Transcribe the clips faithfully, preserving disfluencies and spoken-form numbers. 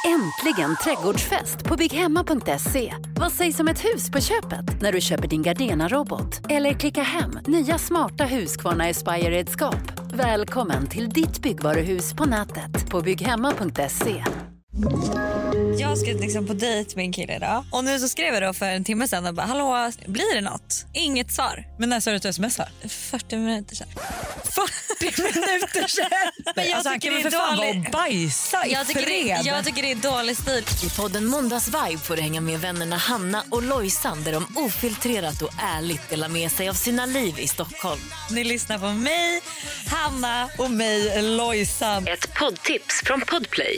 Äntligen trädgårdsfest på bygghemma punkt se. Vad sägs om ett hus på köpet när du köper din Gardena-robot? Eller klicka hem nya smarta Husqvarna Aspire-redskap. Välkommen till ditt byggvaruhus på nätet på bygghemma punkt se. Jag ska liksom på dejt med en kille idag. Och nu så skrev jag då för en timme sedan och bara, hallå, blir det något? Inget svar. Men när sa du att du smsar? fyrtio minuter sedan. fyrtio minuter sedan? Men jag alltså, tycker det är för fan dålig... bajsa i jag tycker, det, jag tycker det är dålig stil. I podden Måndags Vibe får du hänga med vännerna Hanna och Lojsan där de ofiltrerat och ärligt delar med sig av sina liv i Stockholm. Ni lyssnar på mig, Hanna och mig, Lojsan. Ett poddtips från Podplay.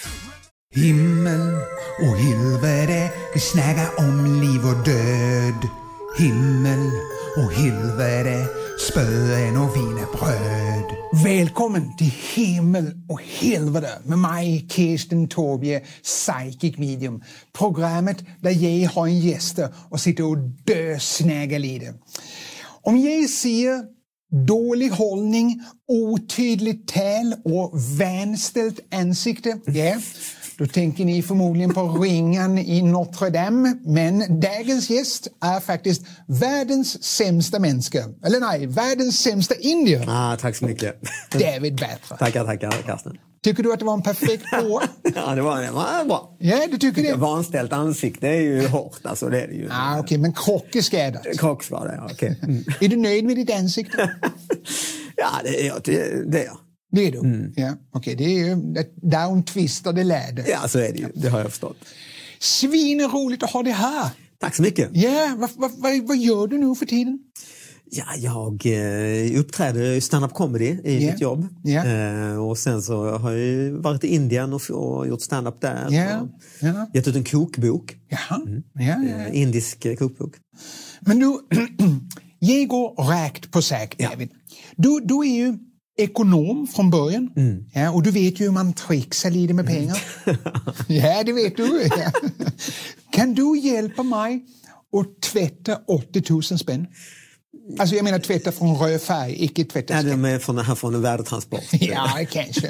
Himmel och helvete, vi snackar om liv och död. Himmel och helvete, spöen och wienerbröd. Välkommen till Himmel och helvete med mig, Kirsten Torbje, Psychic Medium. Programmet där jag har en gäst och sitter och dösnägar lite. Om jag ser dålig hållning, otydligt tal och vänställt ansikte, ja, då tänker ni förmodligen på ringen i Notre Dame. Men dagens gäst är faktiskt världens sämsta människa. Eller nej, världens sämsta indier. Ah, tack så mycket. David Batra. Tackar, tackar, Karsten. Tycker du att det var en perfekt år? Ja, det var, det var bra. Ja, du tycker det? Vanställt ansikte är ju hårt, alltså det är det ju. Ah, okej, okay, men krock är skadat. Krockskada, ja, okej. Okay. Mm. Är du nöjd med ditt ansikte? Ja, det är jag. Det, det är jag. Det är du? Mm. Ja, okej. Okay. Det är ju down twistade läder. Ja, så är det ju. Det har jag förstått. Svinroligt att ha det här. Tack så mycket. Ja, vad, vad, vad, vad gör du nu för tiden? Ja, jag eh, uppträder stand-up comedy i yeah. mitt jobb. Yeah. Eh, och sen så har jag varit i Indien och, och gjort stand-up där. Yeah. Och yeah. gett ut en kokbok. Jaha. Mm. Ja, ja, ja. Eh, indisk eh, kokbok. Men du, jag går rakt på sak, David. Ja. Du, du är ju ekonom från början. Mm. Ja, och du vet ju hur man trixar lite med pengar. Mm. Ja, det vet du. Ja. Kan du hjälpa mig att tvätta åttio tusen spänn? Alltså jag menar tvätta från röd färg, icke tvätta skräp. Ja, det är från, här från en värdetransport. Ja, kanske.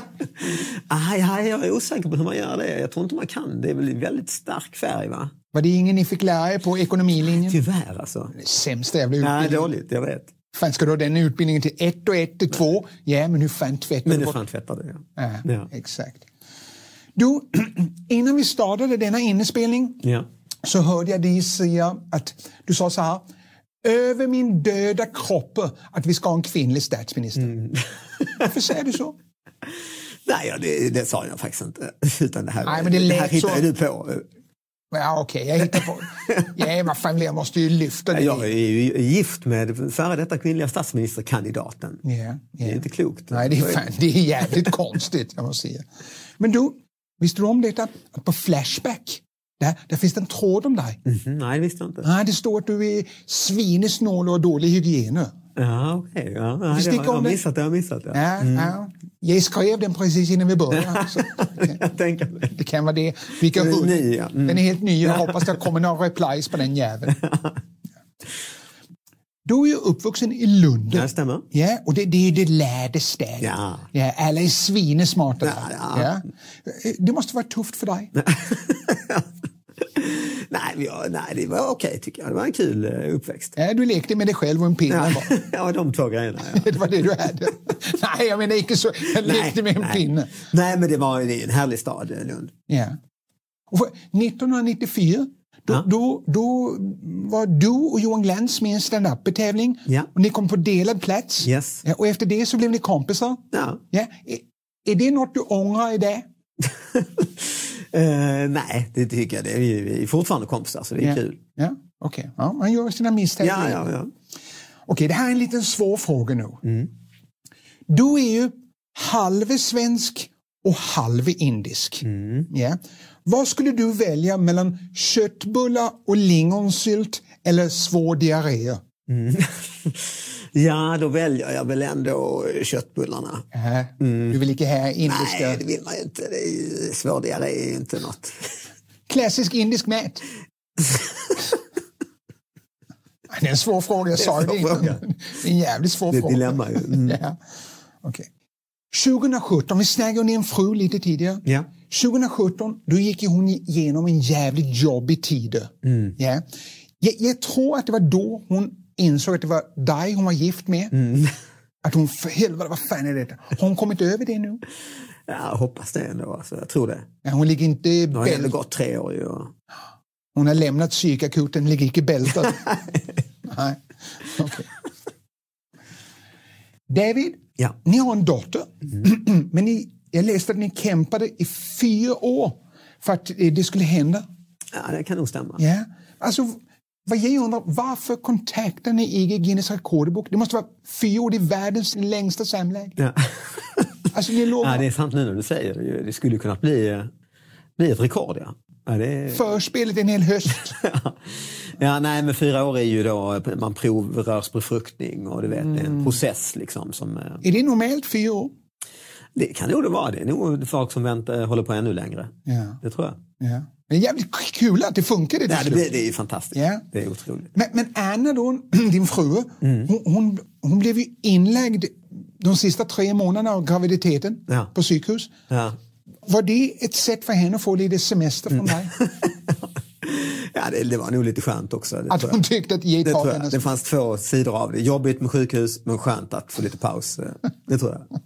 ah, ja, jag är osäker på hur man gör det. Jag tror inte man kan. Det är väl väldigt stark färg, va? Var det ingen ni fick lära er på ekonomilinjen? Tyvärr, alltså. Det är sämsta jävla utbildning. Nej, dåligt, jag vet. Fan, ska du ha den utbildningen till ett och ett till två? Ja, men hur fan tvättar men du? Men hur fan tvättar du, ja. Ja, ja. Exakt. Du, innan vi startade denna inspelning ja. så hörde jag dig säga att du sa så här: över min döda kropp att vi ska ha en kvinnlig statsminister. Mm. Varför säger du så? Nej, ja, det, det sa jag faktiskt inte. Utan det här, Nej, men det, det här hittar så... du på. Ja, okej, okay, jag hittar på. Ja, vad fan, jag måste ju lyfta det. Jag är ju gift med före detta kvinnliga statsministerkandidaten. Ja, ja. Det är inte klokt. Nej, det är, fan, det är jävligt konstigt, jag måste säga. Men du, visste du om detta? Att på Flashback, där, där finns det en tråd om dig. Mm-hmm, nej, det visste jag inte. Nej, det står att du är svinesnål och dålig hygien. Ja, okej. Okay, ja. Ja, det har jag missat, det har jag missat. Ja. Ja, mm. ja. Jag skrev den precis innan vi började. Så, okay. Jag tänker det. Det kan vara det. Vilka den, är ny, ja. mm. den är helt ny. Jag hoppas det kommer några replies på den jäveln. Du är ju uppvuxen i Lund. Ja, stämmer. Ja, och det, det är ju det lärde städet. Ja. Ja, alla är svinesmarta. Ja, ja. Ja. Det måste vara tufft för dig. nej, ja, nej, det var okej tycker jag. Det var en kul uppväxt. Ja, du lekte med dig själv och en pinne. Ja, ja de två grejerna. Ja. Det var det du hade. Nej, jag menar inte så. Jag lekte nej, med en nej. pinne. Nej, men det var det är en härlig stad, Lund. Ja. Och nittonhundranittiofyra, då, ja. då, då var du och Johan Glans med en stand-up-tävling. Ja. Och ni kom på delad plats. Yes. Ja, och efter det så blev ni kompisar. Ja. Ja. Är, är det något du ångrar i det? Uh, nej, det tycker jag. Det är vi är fortfarande kompisar, så det är ja. kul. Ja, okej. Okay. Ja, man gör sina misstag. Ja, ja, ja. Okej, okay, det här är en liten svår fråga nu. Mm. Du är ju halv svensk och halv indisk. Mm. Ja. Vad skulle du välja mellan köttbullar och lingonsylt eller svår diarré? Mm. Ja, då väljer jag väl ändå köttbullarna. Äh, mm. Du vill inte ha indiska? Nej, det vill man ju inte. Det är ju, svår diarré är ju inte något. Klassisk indisk mat. Det är en svår fråga, jag sa det. Det är en jävligt svår det är fråga. Dilemma ju. Mm. Ja. Okay. tjugohundrasjutton, vi snackade om en fru lite tidigare. Ja. tjugohundrasjutton, då gick ju hon igenom en jävligt jobbig tid. Mm. Ja. Jag, jag tror att det var då hon insåg att det var dig hon var gift med. Mm. Att hon, för helvete, vad fan är det? Har hon kommit över det nu? Ja, jag hoppas det ändå. Alltså, jag tror det. Ja, hon ligger inte... Nu har det gått tre år ju. Hon har lämnat psykakuten, ligger inte bältad. Nej, okej. Okay. David, ja. Ni har en dotter. Mm. Men ni, jag läste att ni kämpade i fyra år för att det skulle hända. Ja, det kan nog stämma. Ja, alltså... Vad jag undrar, varför kontaktar ni inte Guinness rekordbok? Det måste vara fyra år, det är världens längsta samlag. Ja. Alltså, ni lovar... Ja, det är sant nu när du säger det. Det skulle kunna bli, bli ett rekord, ja. Ja, det är... Förspelet en hel höst. ja. ja, nej, men fyra år är ju då man provrörsbefruktning och du vet, mm. en process liksom. Som, är det normalt fyra år? Det kan nog det vara. Det är nog folk som väntar, håller på ännu längre. Ja. Det tror jag. Ja. Det är jävligt kul att det funkar. Det, ja, det, blir, det är ju fantastiskt. Ja. Det är otroligt. Men, men Anna då, din fru, mm. hon, hon, hon blev ju inlagd de sista tre månaderna av graviditeten ja. på sjukhus. Ja. Var det ett sätt för henne att få lite semester från dig? ja, det, det var nog lite skönt också. Att hon tyckte att ge tag henne. Det fanns två sidor av det. Jobbigt med sjukhus, men skönt att få lite paus. Det tror jag.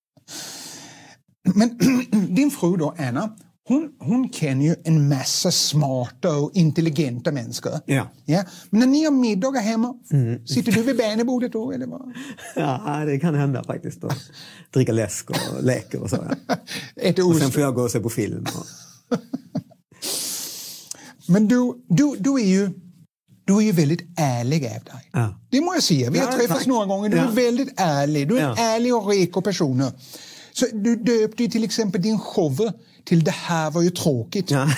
Men din fru då, Anna, hon, hon känner ju en massa smarta och intelligenta människor. Ja. Ja. Men när ni har middagar hemma, mm. sitter du vid barnebordet då? Eller vad? Ja, det kan hända faktiskt. Då. Dricka läsk och leker och så. Ja. Och sen får jag gå och se på film. Och... Men du, du, du är ju... Du är ju väldigt ärlig av dig. Ja. Det må jag säga. Vi har ja, träffats tack. några gånger. Du ja. är väldigt ärlig. Du är ja. en ärlig och reko person. Så du döpte ju till exempel din show till Det här var ju tråkigt. Ja.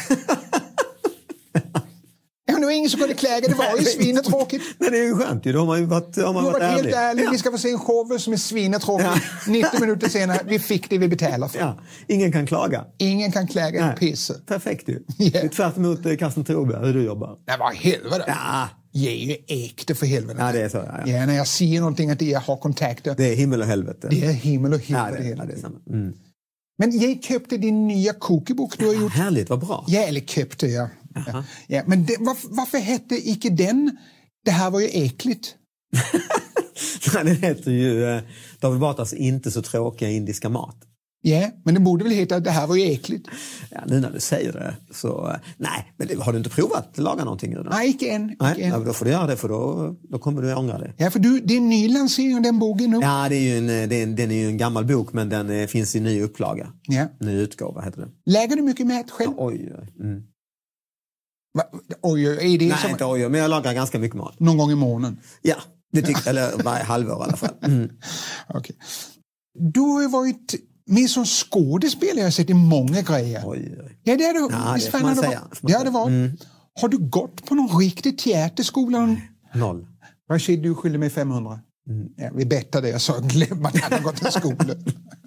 ja, det var ingen som kunde kläga. Det var ju svinetråkigt. Nej, det är ju skönt. Då har man ju varit, har man du har varit, varit ärlig. helt ärlig. Ja. Vi ska få se en show som är svinetråkigt. Ja. nittio minuter senare, vi fick det vi betalade för. Ja. Ingen kan klaga. Ingen kan klaga en pisse. Perfekt ju. Yeah. Det är tvärt emot eh, Karsten Thorberg, hur du jobbar. Det var helvete. Ja. Jag är ju äkta för helvete. Ja, det är så. Ja, ja. ja, när jag ser någonting att jag har kontakter. Det är himmel och helvete. Det är himmel och helvete. Ja, det, ja, det är samma. Mm. Men jag köpte din nya kokebok du har gjort. Ja, härligt, vad bra. Ja, eller köpte jag. Ja. Ja, men det, varför, varför hette icke den? Det här var ju äckligt. Den heter ju eh, David Batras Inte så tråkiga indiska mat. Ja, men det borde väl heta Det här var ju äckligt. Ja, nu när du säger det så... Nej, men det, har du inte provat att laga någonting? Då? Nej, inte än. Inte Nej, än. Ja, då får du göra det för då, då kommer du ångra det. Ja, för du, det är en ny lansering av den boken nu. Ja, det är ju en, det är en, den är ju en gammal bok men den är, finns i ny upplaga. Ja. Ny utgåva heter det. Lägger du mycket mat själv? Ja, oj, oj. Mm. Va, oj, är det Nej, som... inte oj, men jag lagar ganska mycket mat. Någon gång i månaden? Ja, det tycker eller varje halvår i alla fall. Mm. Okej. Okay. Du har ju varit... med som skådespelare har jag sett i många grejer. Oj, oj. Ja, det är du. Ja, det får man säga. Det har det varit. Mm. Har du gått på någon riktig teaterskola? Noll. Rashid, du skyller mig femhundra. Mm. Ja, vi bettade, jag sa glöm att han har gått till skolan.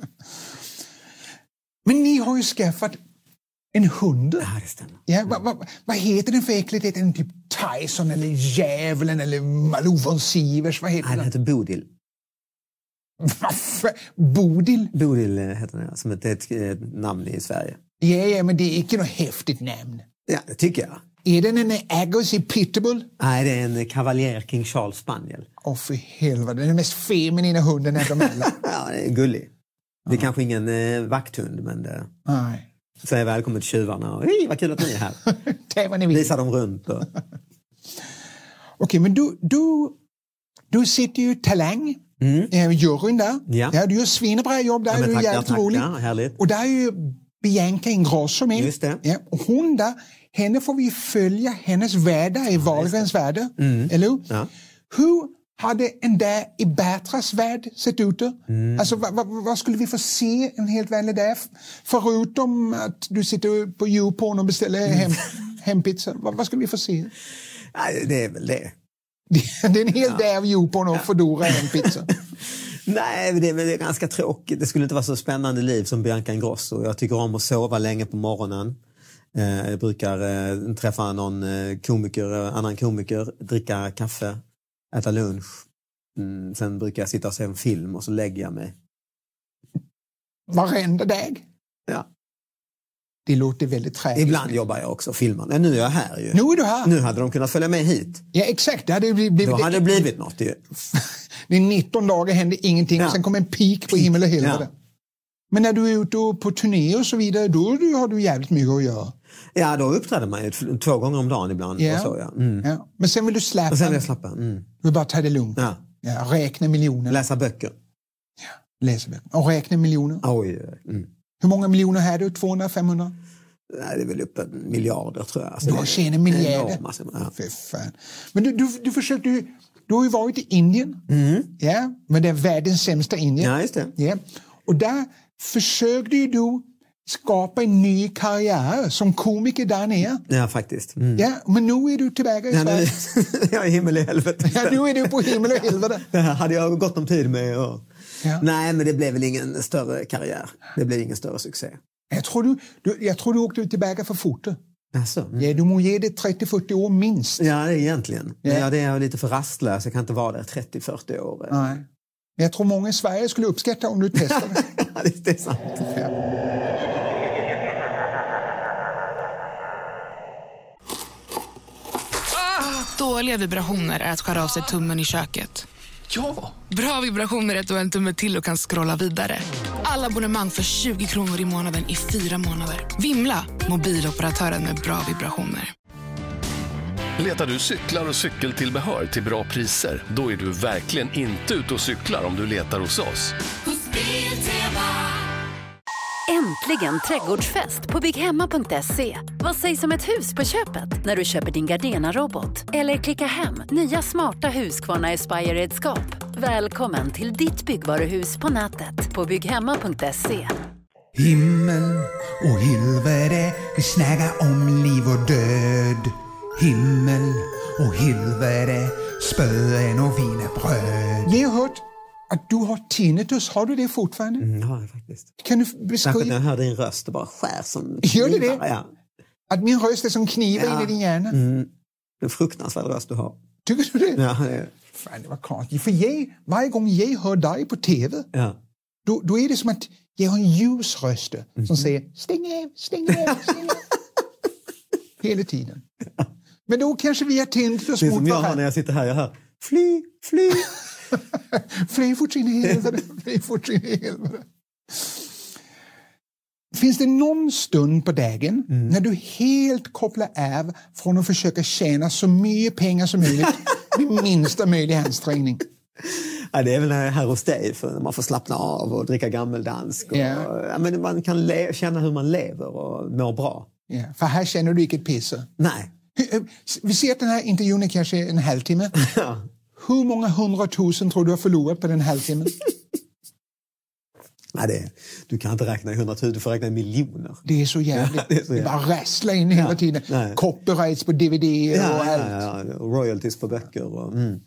Men ni har ju skaffat en hund. Ja, det stämmer. Ja, vad va, vad heter den för äckligt? Heter den typ Tyson eller Djävulen eller Malou von Sivers? Vad heter ja, den? Den heter Bodil. Varför? Bodil? Bodil heter den, som ett, ett, ett namn i Sverige. Ja, ja, men det är inte något häftigt namn. Ja, det tycker jag. Är den en Agosy Pitbull? Nej, det är en Cavalier King Charles Spaniel. Åh, oh, för helvete. Den är den mest feminina hunden av dem alla. Ja, det är gullig. Det är uh-huh. kanske ingen eh, vakthund, men det... Nej. Säg välkommen till tjuvarna. Hej, vad kul att ni är här. Det var ni vill. Visar dem runt. Och... Okej, okay, men du, du, du sitter ju Talang. Mm. Eh, juryn där. Ja. Ja, du gör svinebra jobb där. Ja, du är jävligt rolig. Och där är ju Bianca Ingrosso med. Just det. Ja, och hon där, henne får vi följa hennes värld i Wahlgrens värld. Mm. Eller hur? Ja. Hur hade en där i Batras värld sett ut? Mm. Alltså, vad, vad, vad skulle vi få se en helt vanlig där? Förutom att du sitter på YouPorn och beställer hem, hempizza. Vad, vad skulle vi få se? Ja, det är väl det. Det är en hel ja. dag av YouPorn och Foodora hempizza. Nej, det är väl ganska tråkigt. Det skulle inte vara så spännande liv som Bianca Ingrosso. Jag tycker om att sova länge på morgonen. Jag brukar träffa någon komiker, annan komiker, dricka kaffe, äta lunch. Sen brukar jag sitta och se en film och så lägger jag mig. Varenda dag? Ja. Det låter väldigt träligt. Ibland jobbar jag också och filmar. Nej, nu är jag här ju. Nu är du här. Nu hade de kunnat följa med hit. Ja, exakt. Det hade blivit, Då hade det blivit något ju. Det är nitton dagar, hände ingenting. Ja. Och sen kom en peak på himmel och helvete. Ja. Men när du är ute på turné och så vidare, då har du jävligt mycket att göra. Ja, då uppträder man ju två gånger om dagen ibland. Ja. Och så, ja. Mm. Ja. Men sen vill du släppa. Och sen vill jag slappa. Mm. Du vill bara ta det lugnt. Ja. Ja, räkna miljoner. Läsa böcker. Ja, läsa böcker. Och räkna miljoner. Oj. Mm. Hur många miljoner har du? tvåhundra, femhundra? Nej, det är väl uppe miljarder tror jag. Alltså, du har tjänat miljarder. Ja. Fy fan. Men du, du, du försökte ju, du har ju varit i Indien. Mm. Ja, men det är världens sämsta Indien. Ja, just det. Ja. Och där försökte ju du skapa en ny karriär som komiker där nere. Ja, faktiskt. Mm. Ja, men nu är du tillbaka i ja, Sverige. Nu, jag är himmel i helvete. Ja, nu är du på himmel och helvete. Det här hade jag gått om tid med. Och... Ja. Nej, men det blev väl ingen större karriär. Det blev ingen större succé. Jag tror du, du, jag tror du åkte tillbaka för fort. Alltså, mm. Ja, du må ge det trettio fyrtio år minst. Ja, det är egentligen. Ja. Ja, det är jag lite för rastlös. Jag kan inte vara där trettio fyrtio år. Nej. Men jag tror många i Sverige skulle uppskatta om du testade. Ja, det är sant. Ja. Dåliga vibrationer är att skära av sig tummen i köket. Ja! Bra vibrationer är att du har en tumme till och kan scrolla vidare. Alla abonnemang för tjugo kronor i månaden i fyra månader. Vimla! Mobiloperatören med bra vibrationer. Letar du cyklar och cykeltillbehör till bra priser? Då är du verkligen inte ute och cyklar om du letar hos oss. Äntligen trädgårdsfest på bygghemma punkt se. Vad sägs om ett hus på köpet när du köper din Gardena-robot? Eller klicka hem nya smarta Husqvarna Aspire-redskap. Välkommen till ditt byggvaruhus på nätet på bygghemma punkt se. Himmel och helvete, vi snackar om liv och död. Himmel och helvete, spöen och wienerbröd. Jag har hört att du har tinnitus. Har du det fortfarande? Mm, ja, faktiskt. Kan du Särskilt beskriva? när jag hör din röst, det bara skär som Gör det det? Ja. Att min röst är som knivar Ja. in i din hjärna? Mm. En fruktansvärd röst du har. Tycker du det? Ja, det är... Fan, det var konstigt. För jag, varje gång jag hör dig på tv, ja. då, då är det som att jag har en ljus röst Mm-hmm. som säger stäng av, stäng av, stäng av. Hela tiden. Men då kanske vi har tinnitus Det är mot som jag har när varandra. jag sitter här, jag hör fly, fly. Fly fort in i helvete. Fly fort in i helvete. Finns det någon stund på dagen mm. när du helt kopplar av från att försöka tjäna så mycket pengar som möjligt med minsta möjliga ansträngning? Ja, det är väl här hos dig, för när man får slappna av och dricka gammeldansk. Och, Ja. ja, men man kan le- känna hur man lever och mår bra. Ja, för här känner du inget pisse. Nej. Vi ser att den här intervjun är kanske en halvtimme. Ja. Hur många hundratusen tror du har förlorat på den halvtimmen? Nej, det är, du kan inte räkna i hundratusen, du får räkna i miljoner. Det är så jävligt. Ja, det är så det jävligt. bara rasslar in hela Ja, tiden. nej. Copyrights på D V D och Ja, allt. ja, ja, och royalties på böcker. Och, mm.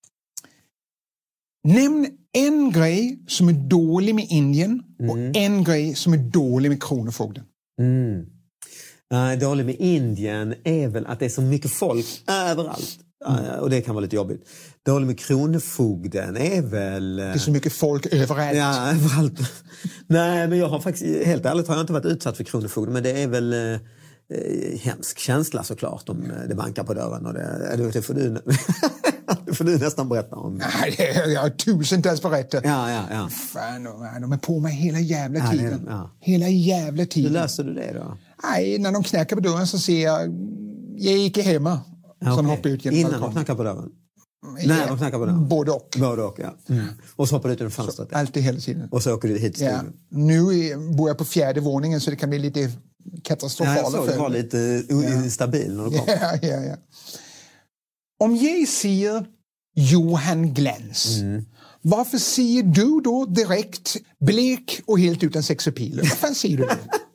Nämn en grej som är dålig med Indien och Mm. en grej som är dålig med Kronofogden. Mm. Uh, dåligt med Indien är väl att det är så mycket folk överallt. Uh, och det kan vara lite jobbigt. Dåligt med Kronofogden är väl... Uh, Det är så mycket folk överallt. Ja, överallt. Nej, men jag har faktiskt, helt ärligt har jag inte varit utsatt för Kronofogden. Men det är väl uh, hemsk känsla såklart om det bankar på dörren. Och det, det, det, får du, det får du nästan berätta om. Nej, det är- jag har tusentals berättat. Ja, ja, ja. Fan, de- de är på mig hela jävla Ja, det är tiden. de, ja. Hela jävla Hur tiden. löser du det då? Nej, när de knackar på dörren så ser jag, jag gick hemma. Ja, Som okej. hoppar ut genom Innan balkongen. de knackar på dörren? Ja, Nej, de knackar på dörren. Både och. Både och, ja. Mm. Och så hoppar du ut genom fönstret. Alltid hela tiden. Och så åker du hit till Ja. studion. Nu är, bor jag på fjärde våningen så det kan bli lite katastrofala Ja, jag såg det var lite instabil när du kom. Ja, ja, ja. Om jag säger Johan Glans, Mm. varför säger du då direkt blek och helt utan sexapil? Vad fan säger du det?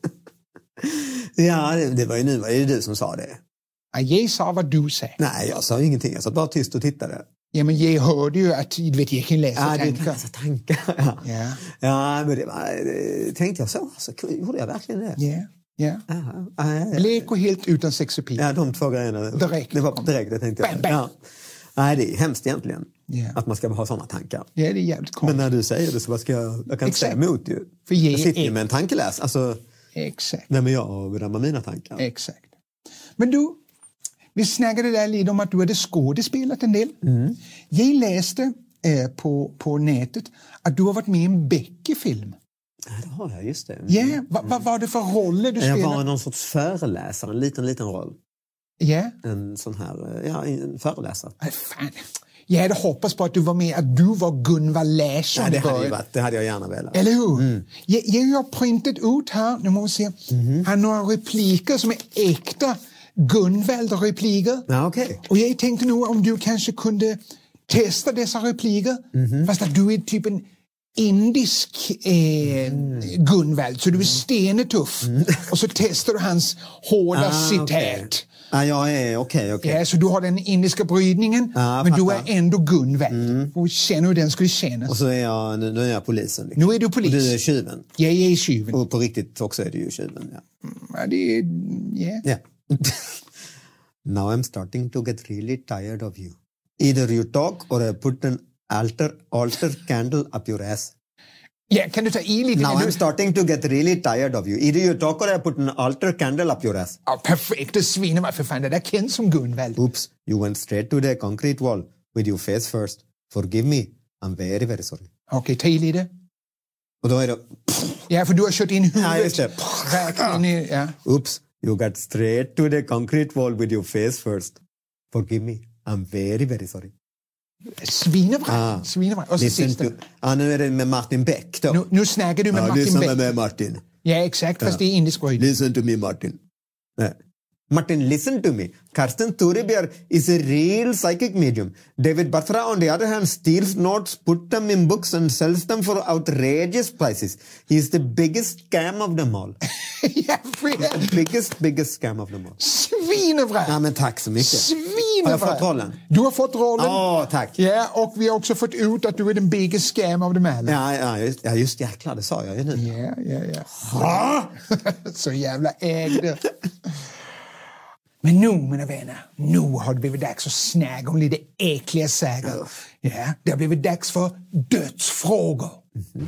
Ja, det, det var ju nu var det du som sa det. Ja, jag sa vad du sa. Nej, jag sa ingenting. Jag satt bara tyst och tittade. Ja, men jag hörde ju att du vet, jag kan läsa Ja, du tankar. kan läsa tankar. Ja, Ja, ja men det var, det, tänkte jag så. Så gjorde jag verkligen det. ja, ja. Ja, ja, ja. Blek och helt utan sexapil. Ja, de två grejerna. Direkt. Det var direkt, det tänkte jag. Bam, bam. Ja. Nej, det är hemskt egentligen. Ja. Att man ska ha sådana tankar. Ja, det är jävligt Men konstigt. när du säger det så vad ska jag... Jag kan inte säga Exakt. emot ju. För jag Jag sitter är- ju med en tankeläs. Alltså, Exakt. Vem är jag och bedöma mina tankar? Exakt. Men du, vi snackade där lite om att du hade skådespelat en del. Mm. Jag läste eh, på, på nätet att du har varit med i en Becky-film. Ja, det har jag, just det. Ja, yeah. Vad va, var det för roller du spelade? Jag var någon sorts föreläsare, en liten, liten roll. Ja. Yeah. En sån här, ja, en föreläsare. Äh, fan. Jag hade hoppats på att du var med, att du var Gunvald Larsson. Ja, det hade ju varit, det hade jag gärna velat. Eller hur? Mm. Jag, jag har printat ut här, nu måste vi se. Mm. Har några repliker som är äkta Gunvald-repliker. Ja, okay. Och jag tänkte nog om du kanske kunde testa dessa repliker. Mm. Fast att du är typ en indisk eh, mm. Gunvald, så du är stenetuff. Mm. Och så testar du hans hårda ah, citat. Okay. Ja, jag är okej, okay, okej. Okay. Ja, så du har den indiska brytningen, ah, men fattar. Du är ändå Gunvald. Mm. Och känner hur den skulle kännas. Och så är jag, nu är jag polisen. Liksom. Nu är du polis. Och du är tjuven. Jag är tjuven. Och på riktigt också är du ju tjuven, ja. Ja, det är... Yeah. Yeah. Now I'm starting to get really tired of you. Either you talk or I put an altar, altar candle up your ass. Ja, kan du ta i lite? Now I'm du... starting to get really tired of you. Either you talk or I put an altar candle up your ass. Ja, perfekt. Det sviner mig för fan. Det där känns som Gunvald. Oops, you went straight to the concrete wall with your face first. Forgive me. I'm very, very sorry. Okej, okay, ta i lite. Och då är det... Ja, för du har kört in huvudet. Ja, just det. Räkna in i... Ja. Oops, you got straight to the concrete wall with your face first. Forgive me. I'm very, very sorry. Svinebra. Ah, Svinebra. Och så sista. Ja, ah, nu är det med Martin Beck då. Nu, nu snackar du med ah, Martin Beck. med Martin. Ja, exakt. Fast ja. Det är indisk röjd. Listen to me, Martin. Nej. Martin, listen to me. Karsten Torebjer is a real psychic medium. David Batra, on the other hand, steals notes, puts them in books and sells them for outrageous prices. He's the biggest scam of them all. Ja, the biggest, biggest scam of them all. Svinebra! Ja, men tack så mycket. Svinebra! Har jag fått rollen? Du har fått rollen. Ja, oh, tack. Ja, och vi har också fått ut att du är den biggest scam av dem alla. Ja, ja, just, ja, just jäklar, det sa jag ju nu. Ja, ja, ja. Så jävla ägde. Men nu, mina vänner, nu har det blivit dags att snäga om lite äckliga säger. Ja, det har blivit dags för dödsfrågor. Mm-hmm.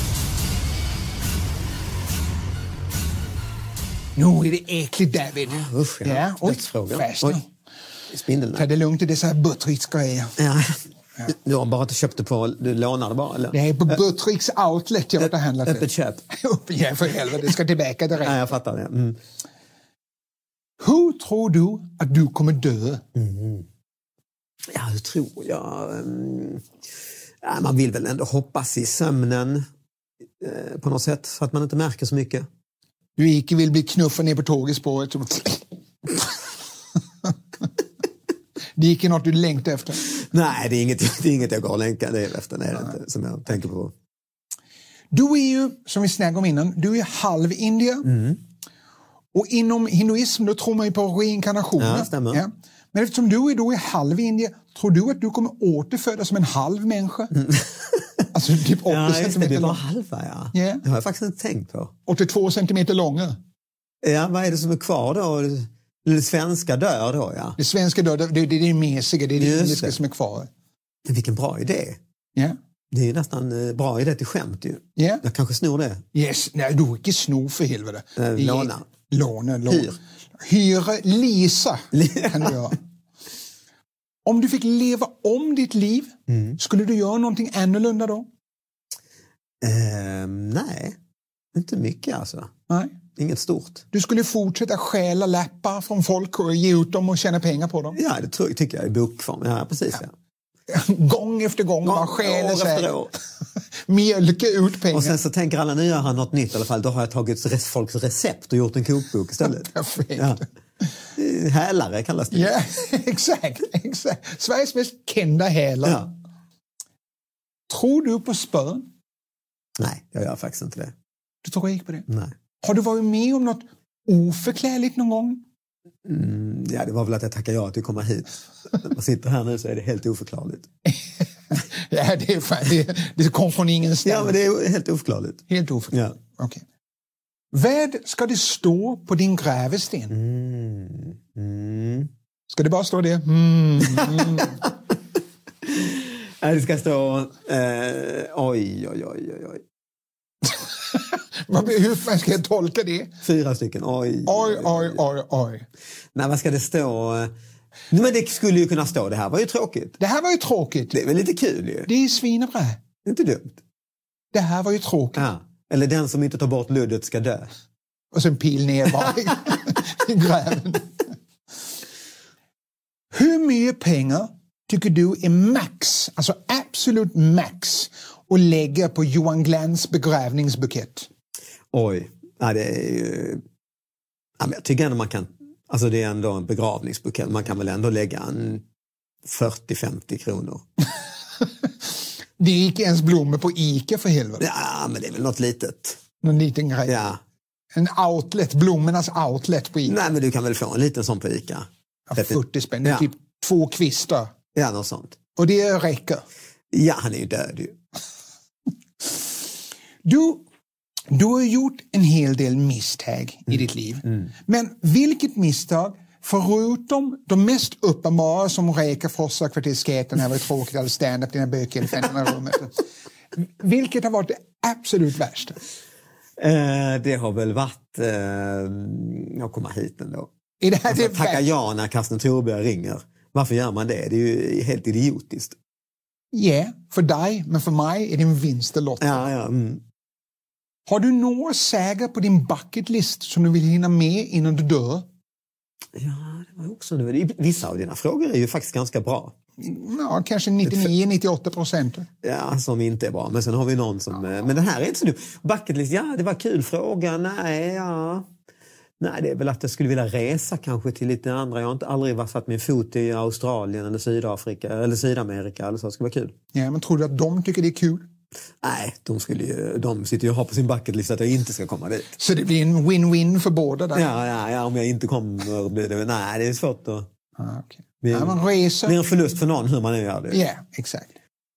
Nu är det äckligt, David. Ja, usch, ja. Ja, oj, dödsfrågor. Spindeln. Ta det lugnt, det är så här Buttricks-grejer. Ja. Ja. Du har bara inte köpt det på, du lånade bara, eller? Det är på Buttricks outlet jag har handlat det. Öppet köp. Ja, för helvete, det ska tillbaka direkt. Ja, jag fattar det. Mm. Hur tror du att du kommer dö? Mm. Ja, hur tror jag? Mm. Ja, man vill väl ändå hoppas i sömnen eh, på något sätt så att man inte märker så mycket. Du inte vill bli knuffad ner på tågspåret. Det gick något du längtar efter. Nej, det är inget, det är inget jag går och längtar efter. Nej, det är inte, som jag tänker på. Du är ju, som vi snackade om innan, du är halvindier. Mm. Och inom hinduism då tror man ju på reinkarnationer. Ja, stämmer. Ja. Men eftersom du är då i halvindier, tror du att du kommer återfödas som en halv människa? Mm. Alltså typ åttio ja, centimeter det lång. var halva, ja. Yeah. Det har jag faktiskt inte tänkt på. åttiotvå centimeter långa. Ja, vad är det som är kvar då? Det svenska dör då, ja. Det svenska dör, det, det, det är det mesiga, det är det indiska som är kvar. Men vilken bra idé. Ja. Yeah. Det är nästan bra idé till skämt ju. Ja. Yeah. Jag kanske snor det. Yes, nej, du är inte snor för helvete. Äh, låna. Låna, låna. Hyr. Hyra, Lisa kan du göra. Om du fick leva om ditt liv, mm. skulle du göra någonting annorlunda då? Uh, nej, inte mycket alltså. Nej. Inget stort. Du skulle fortsätta stjäla läppar från folk och ge ut dem och tjäna pengar på dem? Ja, det tror, tycker jag i bokform. Ja, precis. Ja. Ja. Gång efter gång, gång man stjäler sig. Mjölka ut pengar. Och sen så tänker alla, nu gör han något nytt i alla fall. Då har jag tagit folks recept och gjort en kokbok istället. Perfekt. Ja. Hälare kallas det. Ja, exakt, exakt. Sveriges mest kända hälare. Ja. Tror du på spön? Nej, jag gör faktiskt inte det. Du tror inte på det? Nej. Har du varit med om något oförklarligt någon gång? Mm, ja, det var väl att jag tackade ja att du kommer hit. När man sitter här nu så är det helt oförklarligt. Ja, det, är fan, det, det kom från ingenstans. Ja, men det är helt oförklarligt. Helt oförklarligt. Ja. Okej. Vad ska det stå på din grävesten? Mm. Mm. Ska det bara stå det? Mm. Mm. Det ska stå... Eh, oj, oj, oj, oj. Hur ska jag tolka det? Fyra stycken. Oj, oj, oj, oj, oj. Nej, vad ska det stå? Men det skulle ju kunna stå, det här var ju tråkigt. Det här var ju tråkigt. Det är väl lite kul ju. Det är svinebra. Det är inte dumt. Det här var ju tråkigt. Ja. Eller den som inte tar bort luddet ska dö. Och så en pil ner bara i gräven. Hur mycket pengar tycker du är max, alltså absolut max, att lägga på Johan Glans begravningsbukett? Oj, ja, det är ju... Ja, men jag tycker ändå man kan... Alltså det är ändå en begravningsbukett. Man kan väl ändå lägga en fyrtio till femtio kronor. Det är inte ens blommor på Ica för helvete. Ja, men det är väl något litet. Någon liten grej. Ja. En outlet, blommornas outlet på Ica. Nej, men du kan väl få en liten sån på Ica. Ja, fyrtio spänn, ja. Typ två kvistar. Ja, något sånt. Och det räcker. Ja, han är ju död ju. Du, du har gjort en hel del misstag mm. i ditt liv. Mm. Men vilket misstag, förutom de mest uppenbara som räkafrossa, kvartersskaten, här var tråkigt, eller stand-up, dina böcker, elefanterna i rummet. Vilket har varit det absolut värsta? Eh, det har väl varit eh, att komma hit ändå. Är det här alltså, det tacka ja när Carsten Thorberg ringer. Varför gör man det? Det är ju helt idiotiskt. Ja, yeah, för dig, men för mig är det en vinstelott. Ja, ja. Mm. Har du några säger på din bucket list som du vill hinna med innan du dör? Ja, det var också nu. Vissa av dina frågor är ju faktiskt ganska bra. Ja, kanske nittionio till nittioåtta procent. Ja, som inte är bra. Men sen har vi någon som... Ja. Men den här är inte så du. Bucket list, ja, det var kul fråga. Nej, ja... Nej, det är väl att jag skulle vilja resa kanske till lite andra. Jag har inte aldrig varit satt min fot i Australien eller Sydafrika eller Sydamerika. Eller så. Det skulle vara kul. Ja, men tror du att de tycker det är kul? Nej, de, skulle ju, de sitter ju och har på sin bucketlist att jag inte ska komma dit. Så det blir en win-win för båda där? Ja, ja, ja, om jag inte kommer blir det... Nej, det är svårt att... Ah, okay. Det ja, man reser. blir en förlust för någon hur man nu gör det. Ja, yeah, exakt.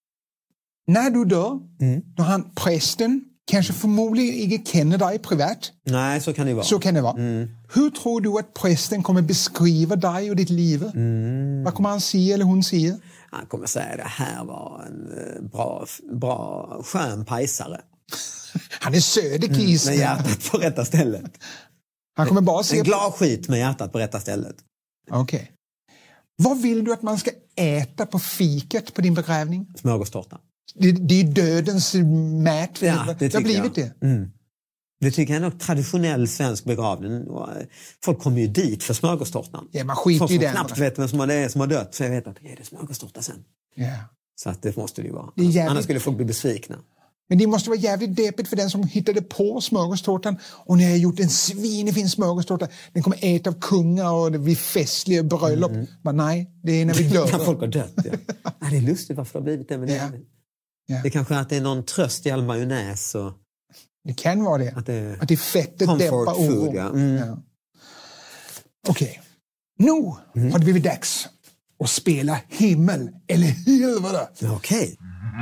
När du dör, mm. då han prästen kanske förmodligen inte känner dig privat. Nej, så kan det vara. Så kan det vara. Mm. Hur tror du att prästen kommer beskriva dig och ditt liv? Mm. Vad kommer han säga eller hon säga? Han kommer säga att det här var en bra, bra skön pejsare. Han är söderkis. Mm, med hjärtat på rätta stället. Han kommer bara se en glad skit med hjärtat på rätta stället. Okej. Okay. Vad vill du att man ska äta på fiket på din begravning? Smörgåstårta. Det, det är dödens mät. Ja, det, det har blivit jag. det. Mm. Det tycker jag är en traditionell svensk begravning. Folk kommer ju dit för smörgåstårtan. Ja, man skiter Folk i som den. knappt vet vem som är, som har dött. Så jag vet att det är smörgåstårta sen. Ja. Så att det måste det ju vara. Det jävligt... Annars skulle folk bli besvikna. Men det måste vara jävligt deppigt för den som hittade på smörgåstårtan. Och när jag har gjort en svinefin smörgåstårta, den kommer äta av kungar och det blir festliga bröllop. Mm. Men nej, det är när vi dör. När folk har dött, ja. Ja, det är lustigt varför det har blivit det. Men det, ja. Ja. det är kanske att det är någon tröst i all majonnäs. Och... Det kan vara det. Att det, att det är fettet dämpar oro. Ja. Mm. Ja. Okej. Okay. Nu mm. har det blivit dags att spela himmel eller helvete. Okej. Okay.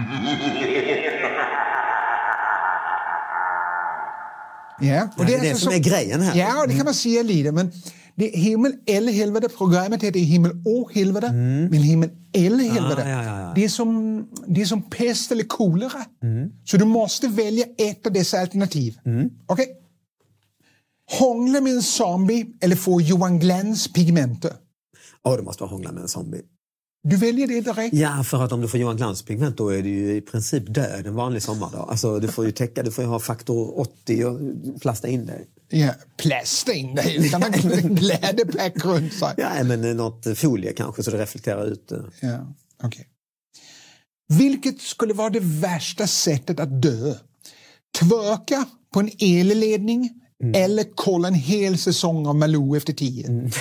Ja, och ja, det är det som är grejen här. Ja, det kan man säga lite. Men det är himmel eller helvete. Programmet heter himmel och helvete. Mm. Men himmel eller helvete. Ah, ja, ja, ja. Det, är som, det är som pest eller kolera. Mm. Så du måste välja ett av dessa alternativ. Mm. Okej? Okay. Hångla med en zombie eller få Johan Glans pigmenter? Ja, oh, det måste vara hångla med en zombie. Du väljer det direkt? Ja, för att om du får Johan Glans pigment då är du ju i princip död en vanlig sommardag. Alltså du får ju täcka, du får ju ha faktor åttio och plasta in dig. Ja, plasta in dig utan att en glädjepack runt sig. Ja, men något folie kanske så det reflekterar ut. Ja, okej. Okay. Vilket skulle vara det värsta sättet att dö? Tvörka på en elledning mm. eller kolla en hel säsong av Malou efter tio? Mm.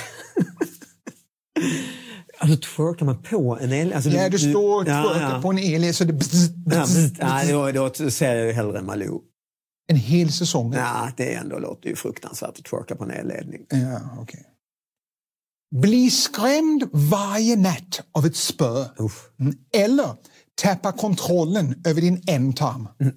Alltså twerkar man på en el? Alltså, ja, du, du står och ja, twerkar ja. på en el så det... Bzz, bzz, ja, bzz, ja, då, då ser jag ju hellre Malou. En hel säsong? Ja, det ändå låter ju fruktansvärt att twerka på en elledning. Ja, okej. Okay. Bli skrämd varje natt av ett spö. Uff. Eller tappa kontrollen över din ändtarm. Mm.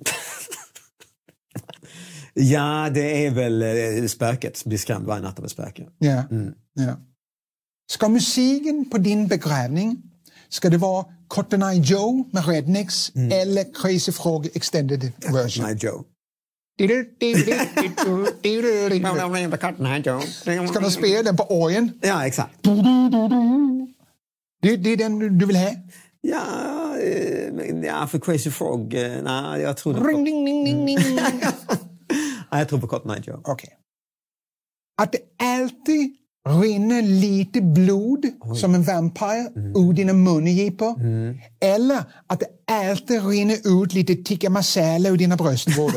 Ja, det är väl spöket. Bli skrämd varje natt av ett spöke. Ja, mm. ja. Ska musiken på din begravning, ska det vara Cotton Eye Joe med Rednecks mm. eller Crazy Frog Extended version? Cotton Eye Joe. Ska de spela den på orgeln? Ja, exakt. Det, det är den du vill ha? Ja, eh, ja för Crazy Frog, eh, nej, jag tror på... Ring, ding, ding, ding, ding. Nej, jag tror på Cotton Eye Joe. Okej. Okay. Att det alltid rinner lite blod Oj. som en vampyr mm. ur dina mungiper. Mm. Eller att det alltid rinner ut lite tikka masala ur dina bröstvårtor.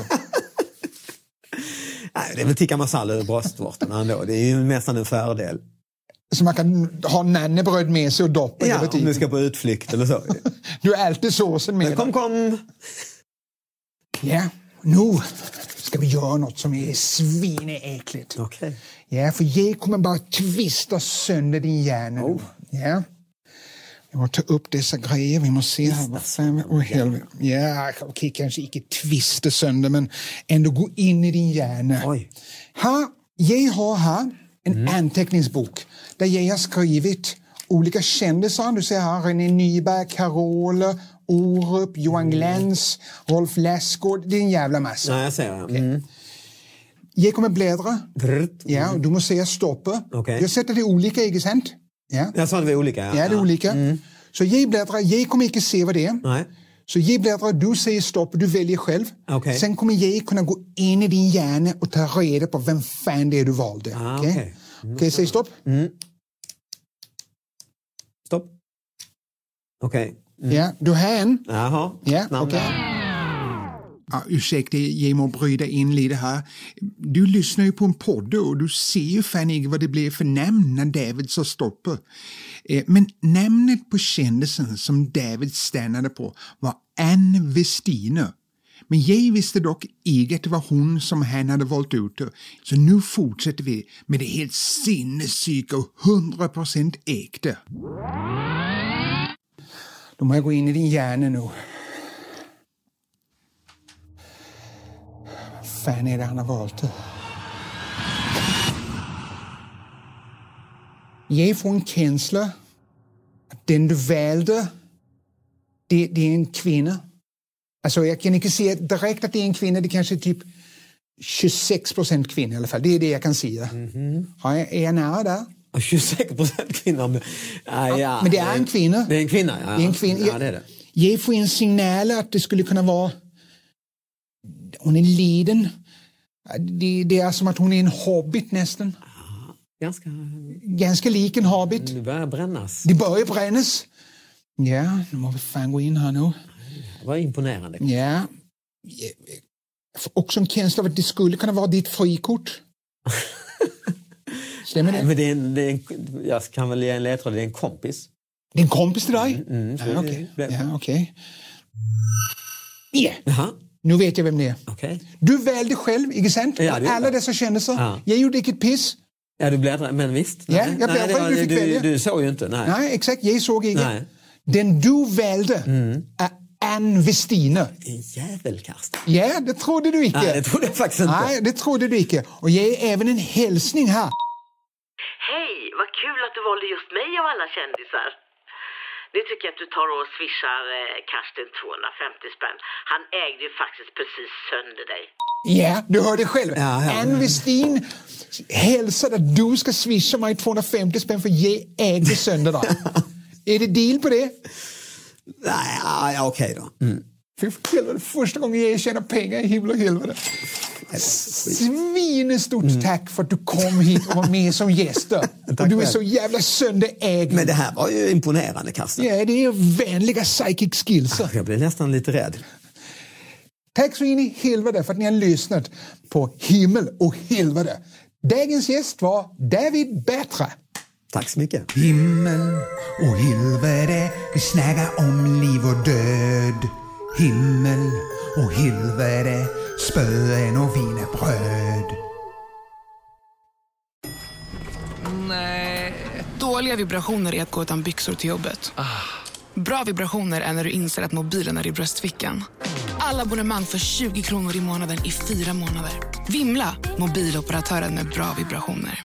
Nej, det är väl tikka masala ur bröstvårtorna ändå. Det är ju nästan en fördel. Så man kan ha nannebröd med sig och doppa ja, hela tiden. Ja, om du ska på utflykt eller så. Du är alltid såsen med. Men kom, kom! Ja, nu ska vi göra något som är svineäckligt. Okej. Okay. Ja, för jag kommer bara twista sönder din hjärna. Oh. Ja. Jag måste ta upp dessa grejer. Vi måste se här. Vad fan, oh, helvete. Ja, okej, okay, kanske inte twista sönder, men ändå gå in i din hjärna. Oj. Här, jag har här en mm. anteckningsbok där jag har skrivit olika kändisar. Du ser här René Nyberg, Carola, Orup, Johan Glans, Rolf Lassgård. Det är en jävla massa. Nej, jag ser det. Mm. Jag kommer bläddra. Mm. Ja, och du måste säga stoppa. Okay. Jag sätter det olika, inte sant? Ja. Jag sa det var olika. Ja, ja det är olika. Mm. Så jag bläddrar, jag kommer inte se vad det är. Nej. Så jag bläddrar, du säger stopp och du väljer själv. Okay. Sen kommer jag kunna gå in i din hjärna och ta reda på vem fan det är du valde. Ah, okej, okay. mm. okay, säg stopp. Mm. Stopp. Okej. Okay. Mm. Ja, du har en. Jaha. Ja, okej. Okay. Ja, ursäkta, jag må bryta in lite här. Du lyssnar ju på en podd och du ser ju fan inte vad det blev för namn när David sa stopp. Men namnet på kändisen som David stannade på var Anne Westina. Men jag visste dock inte att det var hon som han hade valt ut. Så nu fortsätter vi med det helt sinnessyka och hundra procent äkta. Då må jag gå in i din hjärna nu. Vad fan är det han har valt? Jag får en känsla att den du valde, det, det är en kvinna. Alltså jag kan inte se direkt att det är en kvinna, det är kanske typ tjugosex procent kvinna i alla fall. Det är det jag kan säga. Mm-hmm. Har jag, är jag nära där? tjugosex procent kvinnor. Men, ja, ja, men det är en kvinna. Det är en kvinna, ja. Det är en kvinna. Ja, det är det. Jag, jag får en signal att det skulle kunna vara... Hon är liden. Det, det är som att hon är en hobbit nästan. Ja, ganska... Ganska lik en hobbit. Det börjar brännas. Det börjar brännas. Ja, nu måste vi fan gå in här nu. Det var imponerande. Ja. Jag får också en känsla av att det skulle kunna vara ditt frikort. Stämmer det? Men det är en, det är en, jag kan väl ge en ledtråd, det är en kompis. Det är en kompis till dig? Mm, mm, ja, okej. Okay. Ja, okej. Okay. Yeah. Nu vet jag vem det är. Okay. Du välde själv, inte sant? Ja, det, alla dessa kändisar. Ja. Jag gjorde inte ett piss. Ja, du bläddrade, men visst. Ja, jag bläddrade, nej, var, du fick du, välja. Du såg ju inte, nej. Nej, exakt, jag såg inte. Den du valde mm. är Anne Westina. En jävelkast. Ja, det trodde du inte. Nej, det trodde jag faktiskt inte. Nej, det trodde du inte. Och jag är även en hälsning här. Hej, vad kul att du valde just mig av alla kändisar. Nu tycker jag att du tar och swishar eh, Karsten tvåhundrafemtio spänn. Han ägde ju faktiskt precis sönder dig. Ja, du hörde själv. Ja, ja. Anne Westin hälsar att du ska swisha mig tvåhundrafemtio spänn för jag ägde sönder dig. Är det deal på det? Nej, ja, okej då. Mm. För första gången jag tjänar pengar i himla helvete. Svinestort mm. tack för att du kom hit och var med som gäst. Och du är så jävla sönderägd. Men det här var ju imponerande, Karsten. Ja, det är vänliga psychic skills. Jag blev nästan lite rädd. Tack så in i helvete för att ni har lyssnat på Himmel och helvete. Dagens gäst var David Batra. Tack så mycket. Himmel och helvete, vi snackar om liv och död. Himmel och helvete, spöen och wienerbröd. Nej. Dåliga vibrationer är att gå utan byxor till jobbet. Ah. Bra vibrationer är när du inser att mobilen är i bröstfickan. Alla abonnemang för tjugo kronor i månaden i fyra månader. Vimla, mobiloperatören med bra vibrationer.